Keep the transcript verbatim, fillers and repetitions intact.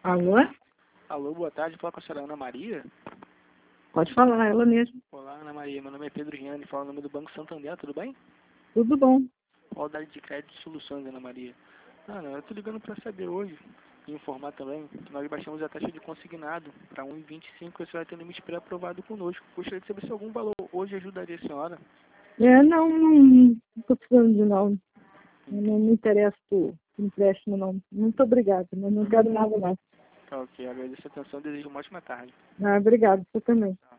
Alô? Alô, boa tarde. Fala com a senhora Ana Maria? Pode falar, ela mesmo. Olá, Ana Maria. Meu nome é Pedro Gianni. Fala o nome do Banco Santander, tudo bem? Tudo bom. Qual de crédito e soluções, Ana Maria? Ana, eu tô ligando para saber hoje e informar também que nós baixamos a taxa de consignado para um vírgula vinte e cinco e a senhora tem limite pré-aprovado conosco. Gostaria de saber se algum valor hoje ajudaria a senhora. É, não, não estou precisando de não. Eu não me interesso por empréstimo, não. Muito obrigada, mas não quero nada mais. Tá ok, agradeço a atenção e desejo uma ótima tarde. Ah, obrigado, você também.